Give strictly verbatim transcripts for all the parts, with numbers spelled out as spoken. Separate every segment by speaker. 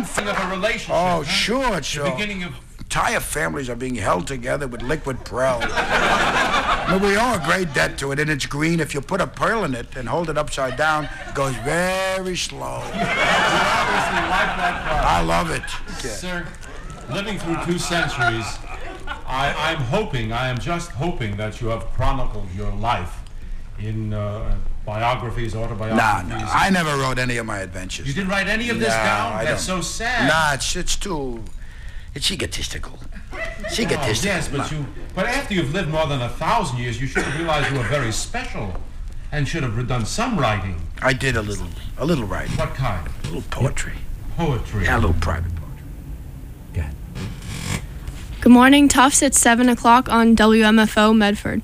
Speaker 1: thing of a relationship.
Speaker 2: Oh,
Speaker 1: huh?
Speaker 2: sure, sure.
Speaker 1: The beginning of...
Speaker 2: Entire families are being held together with liquid pearl. But we owe a great debt to it, and it's green. If you put a pearl in it and hold it upside down, it goes very slow.
Speaker 1: You obviously like that part.
Speaker 2: I love it.
Speaker 1: Sir, living through two centuries, I, I'm hoping, I am just hoping that you have chronicled your life in uh, biographies, autobiographies.
Speaker 2: No, no, I never wrote any of my adventures.
Speaker 1: You didn't write any of this
Speaker 2: No,
Speaker 1: down?
Speaker 2: I
Speaker 1: That's
Speaker 2: don't.
Speaker 1: so sad.
Speaker 2: Nah, it's, it's too... It's egotistical. It's egotistical.
Speaker 1: Oh, yes, but you. But after you've lived more than a thousand years, you should have realized you were very special, and should have done some writing.
Speaker 2: I did a little, a little writing.
Speaker 1: What kind?
Speaker 2: A little poetry.
Speaker 1: Poetry.
Speaker 2: Yeah, a little private poetry.
Speaker 1: Yeah.
Speaker 3: Good morning, Tufts at seven o'clock on W M F O Medford.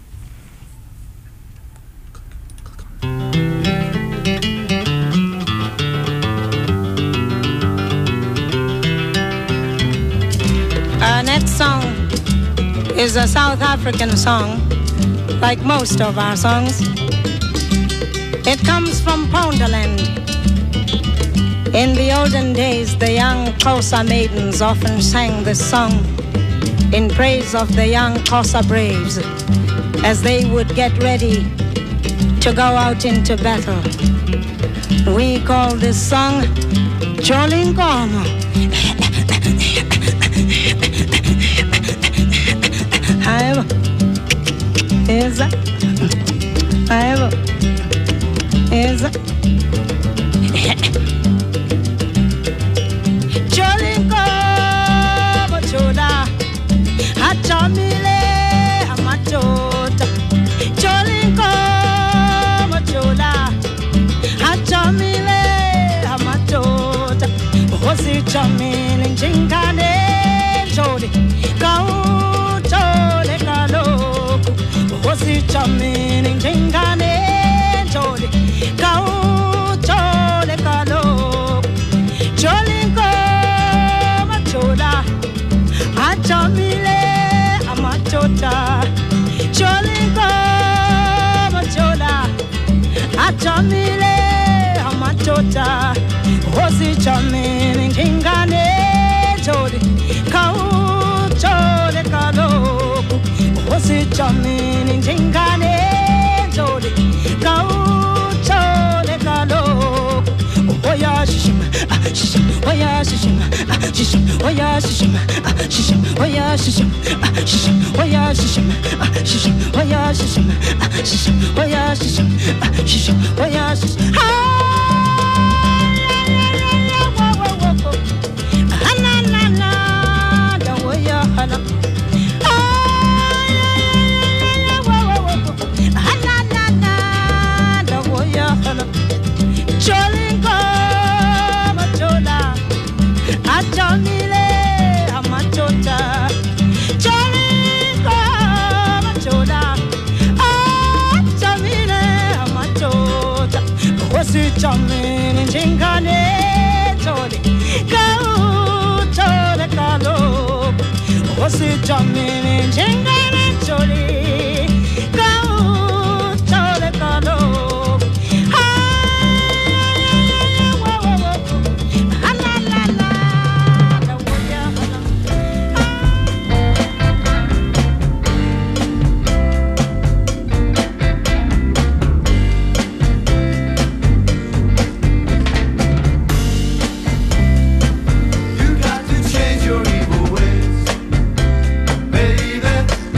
Speaker 4: Our next song is a South African song, like most of our songs. It comes from Pounderland. In the olden days, the young Xhosa maidens often sang this song in praise of the young Xhosa braves as they would get ready to go out into battle. We call this song Cholinkomo. I've is I've is Cholinkomo choda hachamile amachota Cholinkomo choda hachamile amachota hosi chamile njingane chodi kau chole kaloku hosi chamile njingane chodi kau chole kaloku Cholinkomo choda hachamile amachota Cholinkomo choda hachamile amachota hosi chamile njingane chodi kau chole kaloku hosi chamile njingane chodi kau chole kaloku oya shishima shishima oya shishima shishima oya shishima shishima oya shishima shishima oya shishima shishima oya shishima shishima oya shishima shishima oya shishima Cholinkomo choda hachamile amachota Cholinkomo choda hachamile amachota hosi chamile njingane chodi kau chole kaloku hosi chamile njingane chodi kau chole kaloku
Speaker 5: You got to change your evil ways, baby.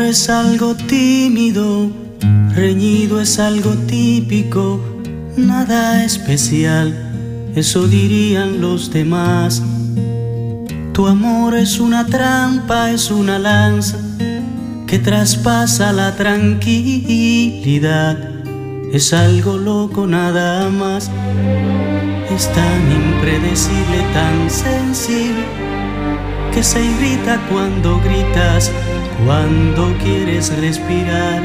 Speaker 5: amor es algo tímido, reñido es algo típico, nada especial, eso dirían los demás. Tu amor es una trampa, es una lanza que traspasa la tranquilidad. Es algo loco nada más, es tan impredecible, tan sensible, que se irrita cuando gritas, cuando quieres respirar.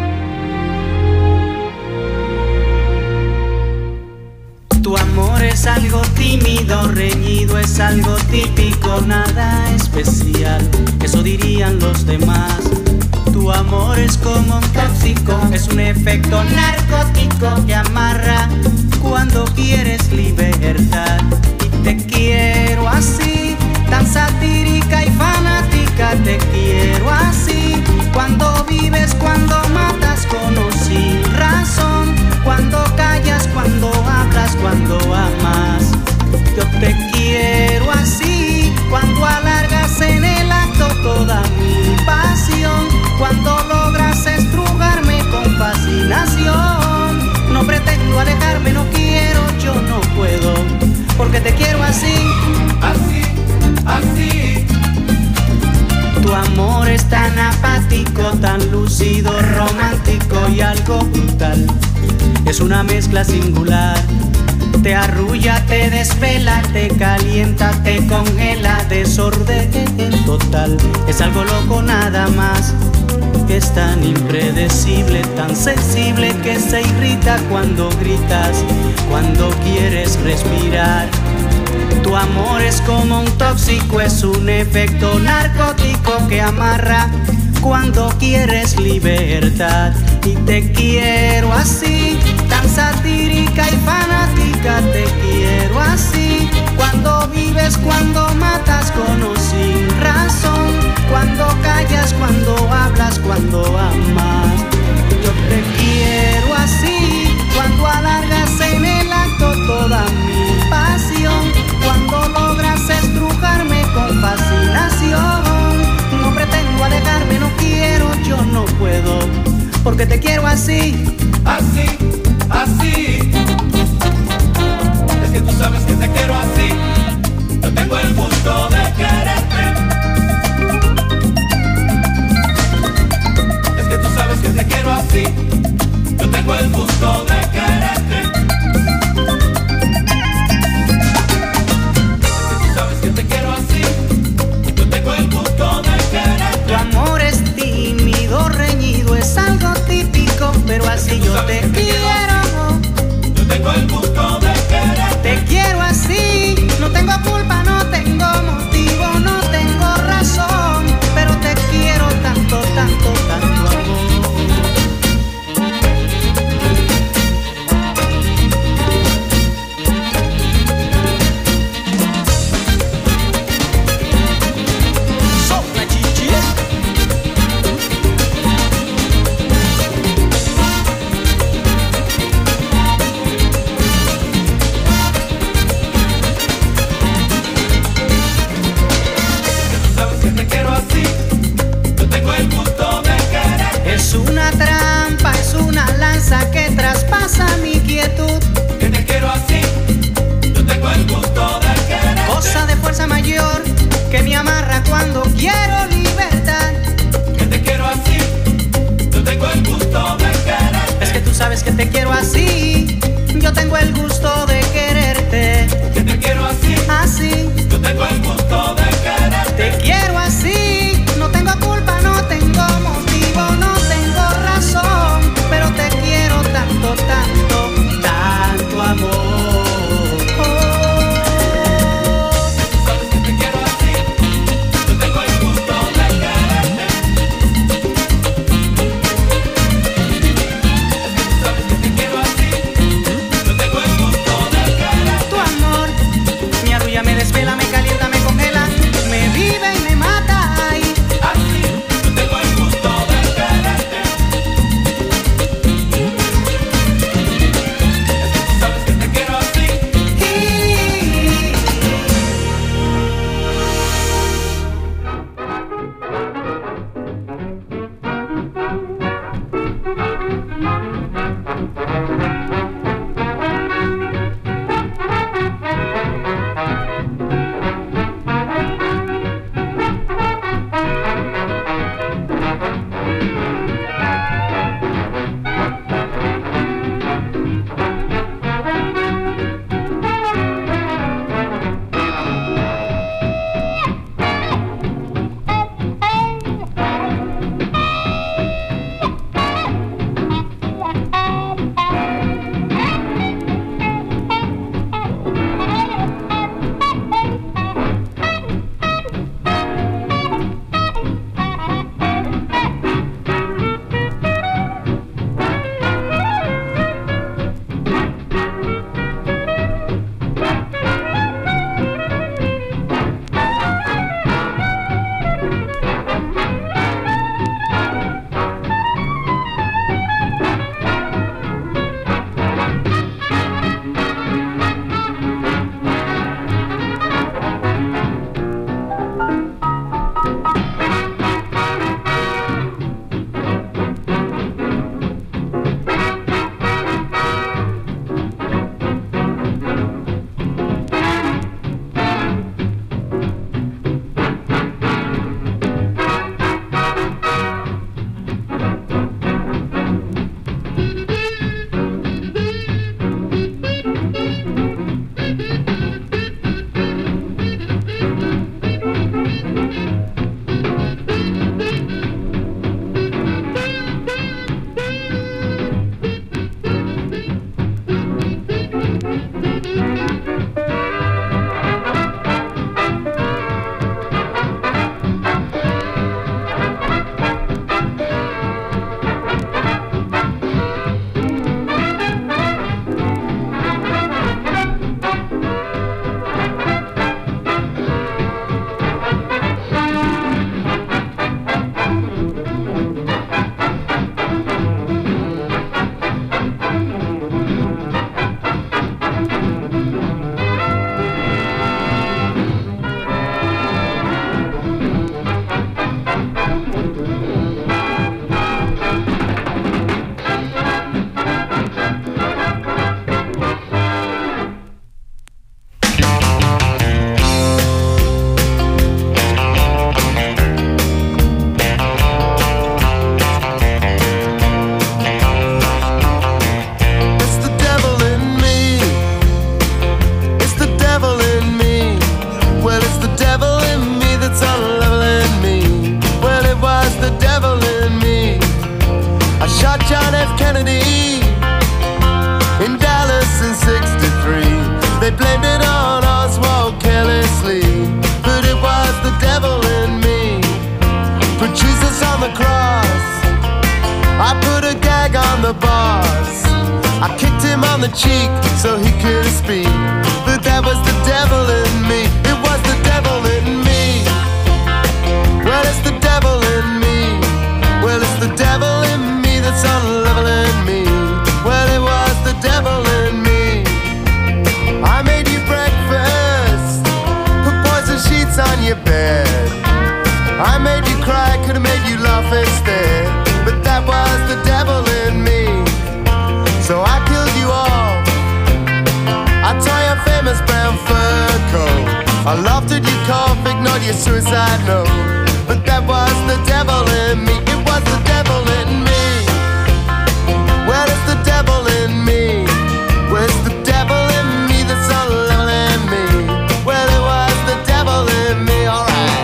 Speaker 5: Tu amor es algo tímido, reñido, es algo típico, nada especial, eso dirían los demás. Tu amor es como un tóxico, es un efecto narcótico que amarra cuando quieres libertad. Y te quiero así, tan satírica y fanática, te quiero así. Cuando vives, cuando matas con o sin razón, cuando callas, cuando hablas, cuando amas. Yo te quiero así, cuando alargas en el acto toda mi pasión, cuando logras estrujarme con fascinación. No pretendo alejarme, no quiero, yo no puedo, porque te quiero así,
Speaker 6: así, así.
Speaker 5: Tu amor es tan apático, tan lúcido, romántico y algo brutal. Es una mezcla singular. Te arrulla, te desvela, te calienta, te congela, desorden total. Es algo loco nada más. Es tan impredecible, tan sensible, que se irrita cuando gritas, cuando quieres respirar. Tu amor es como un tóxico, es un efecto narcótico que amarra cuando quieres libertad. Y te quiero así, tan satírica y fanática, te quiero así. Cuando vives, cuando matas con o sin razón, cuando callas, cuando hablas, cuando amas. Yo te quiero así, cuando alargas en el acto toda mi pasión, cuando logras estrujarme con fascinación. No pretendo alejarme, no quiero, yo no puedo, porque te quiero así,
Speaker 6: así, así. Es que tú sabes que te quiero así. Yo tengo el gusto de quererte. Es que tú sabes que te quiero así. Yo tengo el gusto de quererte. Es que tú sabes que te quiero así. Yo tengo el gusto de quererte.
Speaker 5: Tu amor es tímido, reñido, es algo típico, pero así yo te quiero.
Speaker 6: Yo tengo el gusto de quererte.
Speaker 5: Te quiero así, no tengo culpa, no tengo motivo.
Speaker 7: John F. Kennedy in Dallas in sixty-three. They blamed it on Oswald carelessly, but it was the devil in me. Put Jesus on the cross, I put a gag on the boss. I kicked him on the cheek so he could speak, but that was the devil in me. It was the devil in me. Well, it's the devil in me. Well, it's the devil in me that's unleveling me. Well, it was the devil in me. I made you breakfast, put poison sheets on your bed. I made you cry, could've made you laugh instead, but that was the devil in me. So I killed you all, I tore your famous brown fur coat. I laughed at your cough, ignored your suicide note, but that was the devil in me. It was the devil in me. Well, it's the devil in me. Well, it's the devil in me that's unleveling me. Well, it was the devil in me, alright.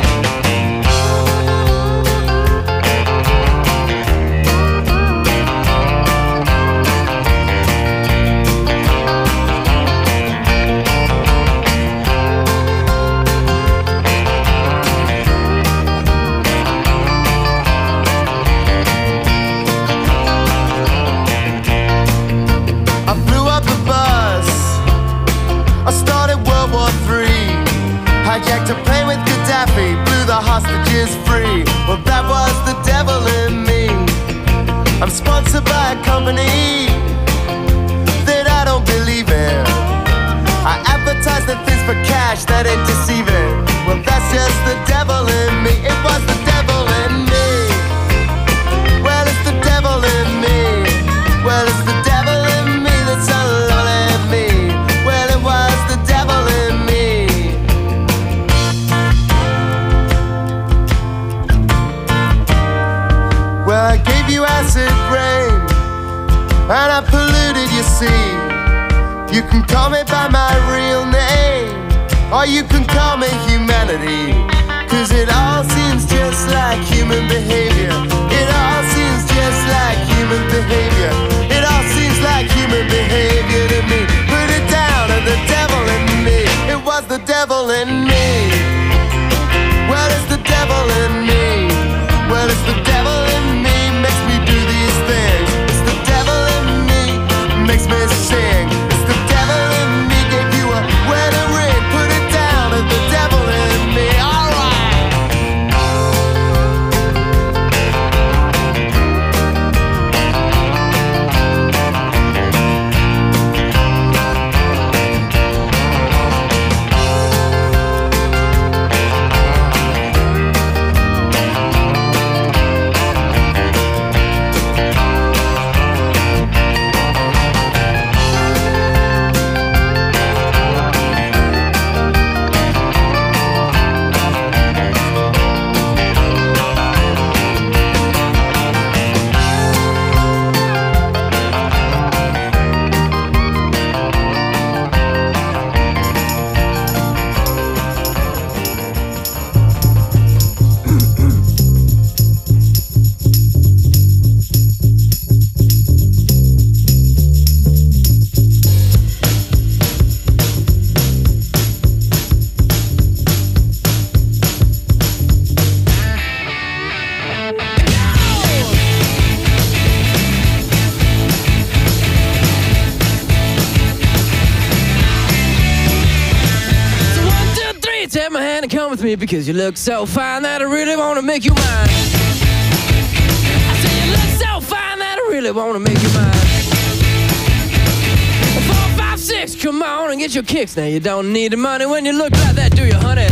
Speaker 7: Hijacked a plane with Gaddafi, blew the hostages free. Well, that was the devil in me. I'm sponsored by a company that I don't believe in. I advertise the things for cash that ain't deceiving. Well, that's just the devil in me. It was the devil in me. Well, it's the devil in me. Well, it's the devil in me that's unloving me. Well, it was the devil in me. Well, I gave you acid rain, and I polluted your sea. You can call me by my real name, or you can call me humanity, cause it all seems just like human behavior. It all seems just like human behavior. It all seems like human behavior to me. Put it down to the devil in me. It was the devil in me. Well, it's the devil in me. Well, it's the devil in me, makes me do these things. It's the devil in me, makes me sing. It's the devil in me, gave you a wedding ring. Put it down to the devil in me, alright.
Speaker 8: Take my hand and come with me, because you look so fine that I really want to make you mine. I say you look so fine that I really want to make you mine. Four, five, six, come on and get your kicks. Now you don't need the money when you look like that, do you, honey?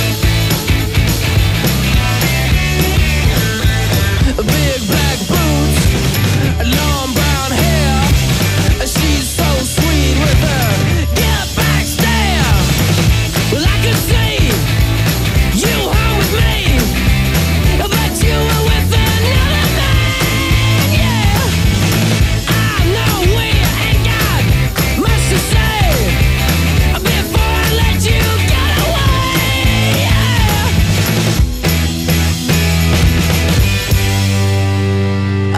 Speaker 8: Big black boots, long brown hair. She's so sweet with her get back stare. Well, I could see you home with me, but you were with another man, yeah. I know we ain't got much to say before I let you get away.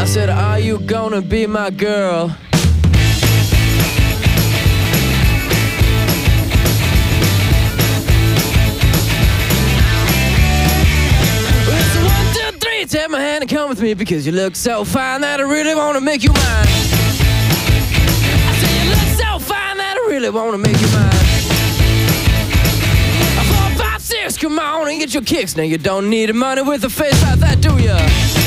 Speaker 8: said, are you gonna be my girl? It's a one, two, three, take my hand and come with me, because you look so fine that I really wanna make you mine. I said you look so fine that I really wanna make you mine. Four, five, six, come on and get your kicks. Now you don't need money with a face like that, do ya?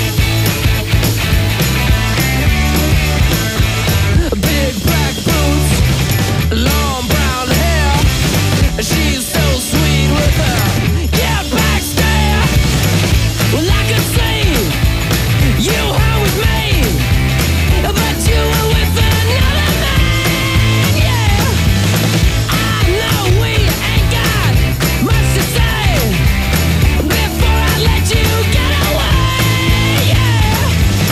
Speaker 8: Big black boots, long brown hair. She's so sweet with her get back stare. Well, I could see you were with me, but you were with another man, yeah. I know we ain't got much to say before I let you get away, yeah.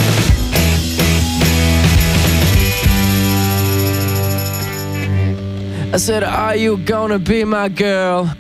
Speaker 8: I said, are you gonna be my girl?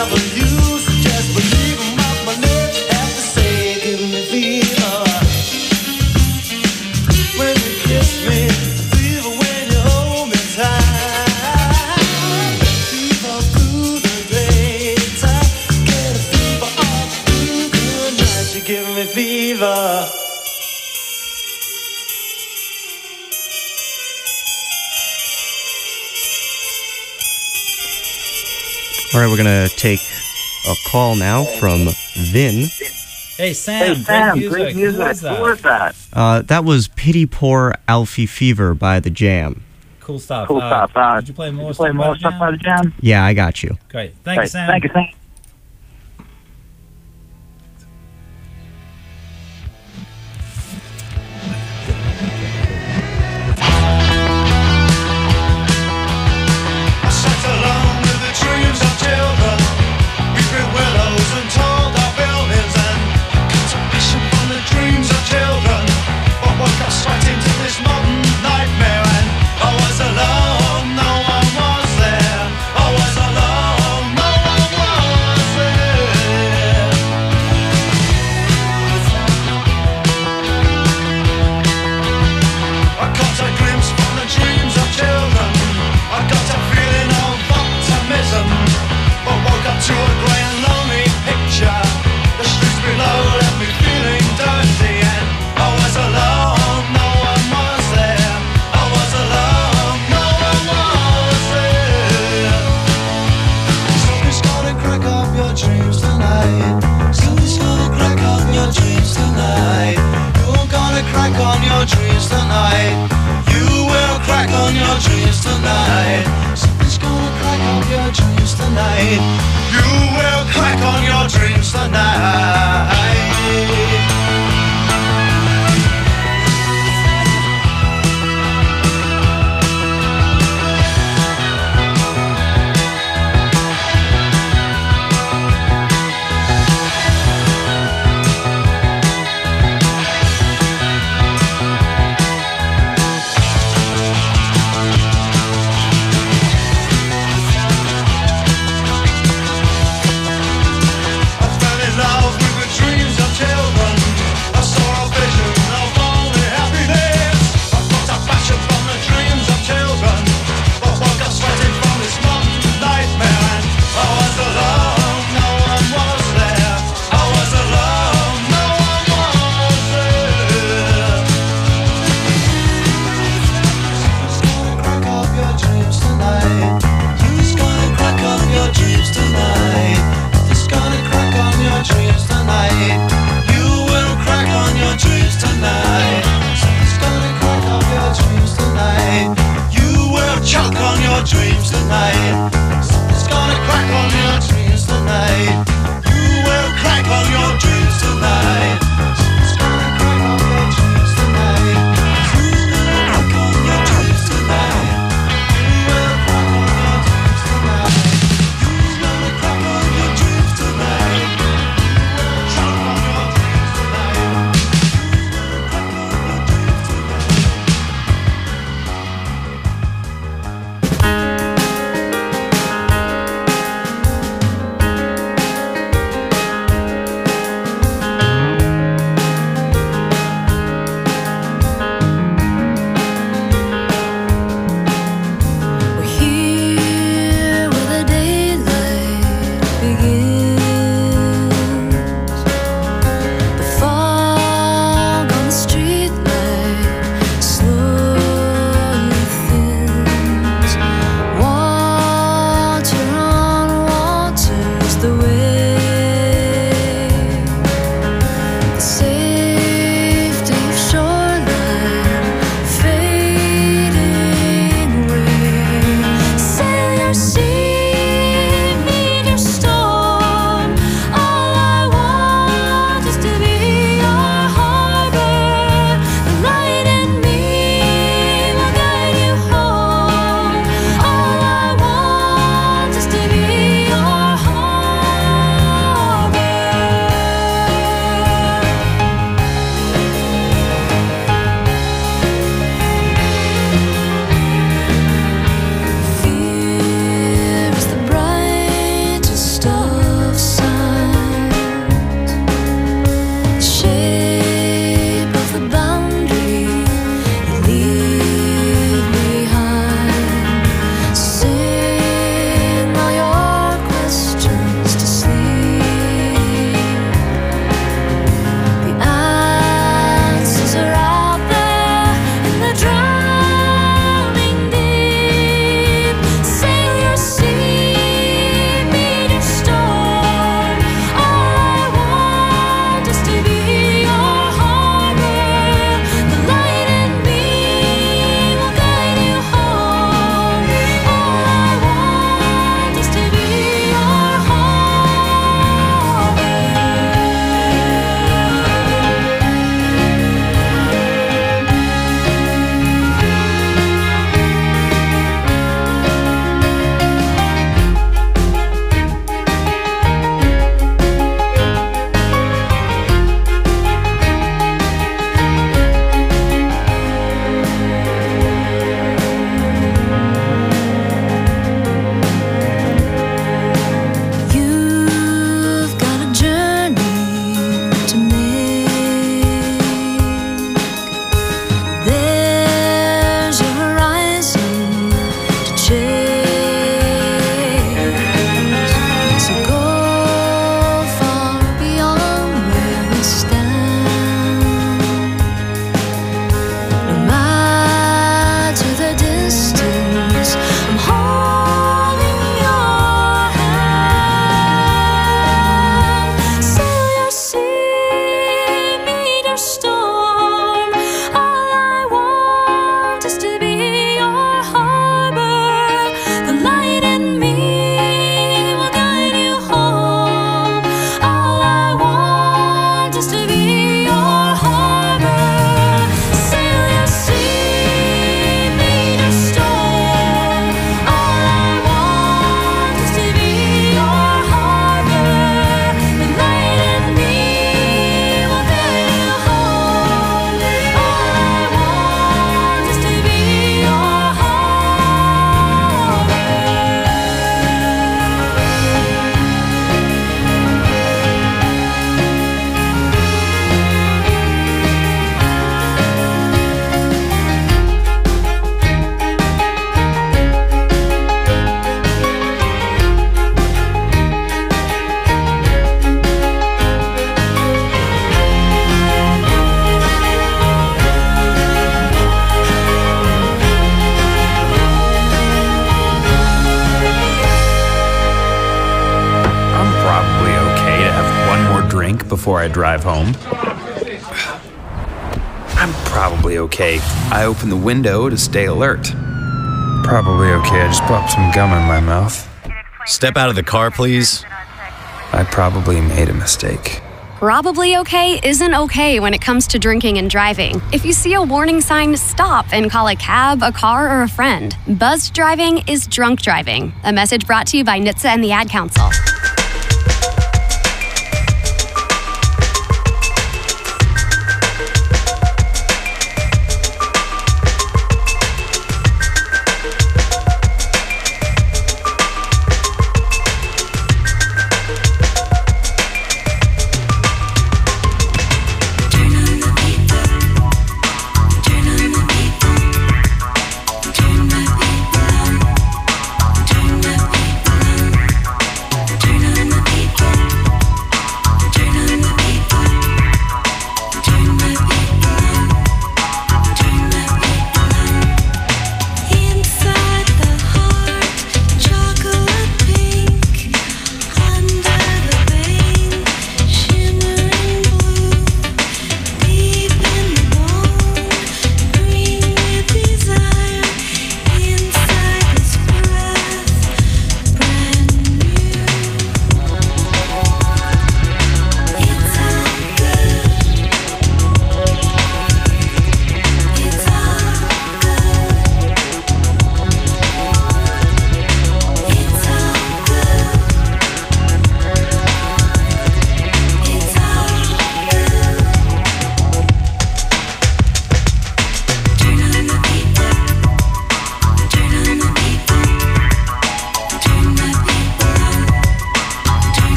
Speaker 7: whatever you suggest, but even what my lips have to say, give me fever. When you kiss me, fever when you hold me tight. Fever through the daytime, get a fever all through the night. You give me fever.
Speaker 9: All right, we're going to take a call now from Vin.
Speaker 10: Hey, Sam.
Speaker 11: Hey, Sam,
Speaker 10: great music.
Speaker 11: great music.
Speaker 10: Who was that?
Speaker 11: Who was that?
Speaker 9: Uh, that was Pity Poor Alfie Fever by The Jam.
Speaker 10: Cool stuff.
Speaker 11: Cool
Speaker 10: uh,
Speaker 11: stuff. Uh,
Speaker 10: did you play more
Speaker 11: did you
Speaker 10: stuff
Speaker 11: play more
Speaker 10: by the
Speaker 11: stuff
Speaker 10: Jam?
Speaker 11: by the Jam?
Speaker 9: Yeah, I got you.
Speaker 10: Great. Thank
Speaker 11: Great.
Speaker 10: you, Sam.
Speaker 11: Thank you, Sam.
Speaker 6: I sat alone with the dreams of children, weeping willows and tall dark buildings, and got a vision from the dreams of children. But woke up straight into this modern nightmare, and I was alone, no one was there. I was alone, no one was there. I got a glimpse from the dreams of children. I got a feeling of optimism, but woke up to a grey and lonely picture. The streets below left me feeling dirty, and I was alone, no one was there. I was alone, no one was there. Somebody's gonna crack up your dreams tonight. Somebody's gonna crack up your dreams tonight. You're gonna crack on your dreams tonight. You will crack on your dreams tonight. Something's gonna crack on your dreams tonight. You will crack on your dreams tonight. I fell in love with the dreams of children. I saw a vision of only happiness. I got a passion from the dreams of children, but woke up sweating from this modern nightmare, and I was alone, no one was there. I was alone, no one was there. Who's gonna crack up your dreams tonight? Who's gonna crack up your dreams tonight? Who's gonna crack on your dreams tonight? You will crack on your dreams tonight. Something's gonna crack up your dreams tonight. You will choke on your dreams tonight. Something's gonna crack on your dreams tonight. You will crack on your dreams tonight. Something's gonna crack on your dreams tonight. You will crack on your dreams tonight. You will crack on your dreams tonight. You will crack on your dreams tonight. You will choke on your dreams tonight. You will crack on your dreams tonight.
Speaker 11: before I drive home. I'm probably okay. I open the window to stay alert. Probably okay. I just popped some gum in my mouth.
Speaker 12: Step out of the car, please.
Speaker 11: I probably made a mistake.
Speaker 13: Probably okay isn't okay when it comes to drinking and driving. If you see a warning sign, stop and call a cab, a car, or a friend. Buzzed driving is drunk driving. A message brought to you by N H T S A and the Ad Council.
Speaker 8: Turn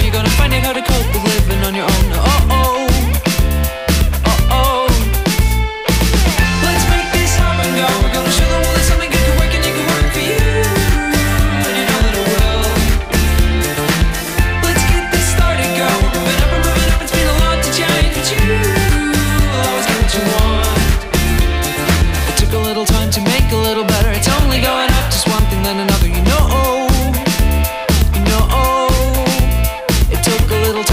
Speaker 8: you're gonna find out how to cope with living on your own. Oh oh, oh oh. Let's make this happen, go. We're gonna show the world that something good can work and it can work for you. And you know that it will. Let's get this started, go. We're moving up, we're moving up. It's been a lot to change, but you will always get what you want. It took a little time to make a little better. It's only going up, just one thing then another. You know, you know. It took a little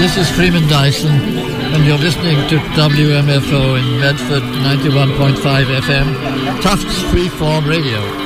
Speaker 14: This is Freeman Dyson, and you're listening to W M F O in Medford, ninety-one point five F M, Tufts Freeform Radio.